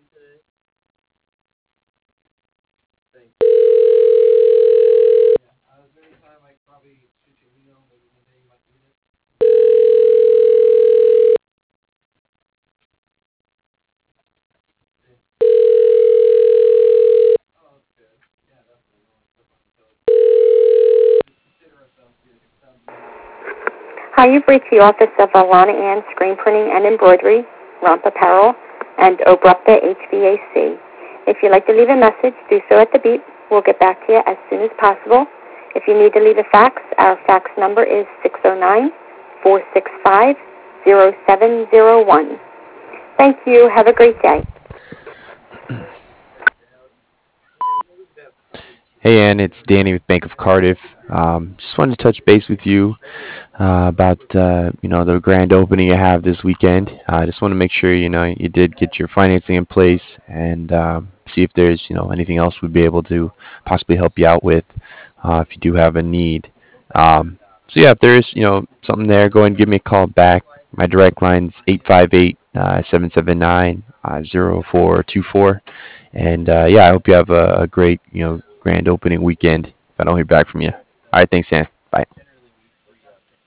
Hi, you've reached the office of Alana Ann Screen Printing and Embroidery, Romp Apparel, and Obrupta HVAC. If you'd like to leave a message, do so at the beep. We'll get back to you as soon as possible. If you need to leave a fax, our fax number is 609-465-0701. Thank you. Have a great day. Hey, Ann, it's Danny with Bank of Cardiff. Just wanted to touch base with you about the grand opening you have this weekend. I just want to make sure you did get your financing in place and see if there's anything else we'd be able to possibly help you out with if you do have a need. So yeah, if there's something there, go ahead and give me a call back. My direct line's 858 779 0424. And yeah, I hope you have a great grand opening weekend. If I don't hear back from you. All right, thanks, Sam. Bye.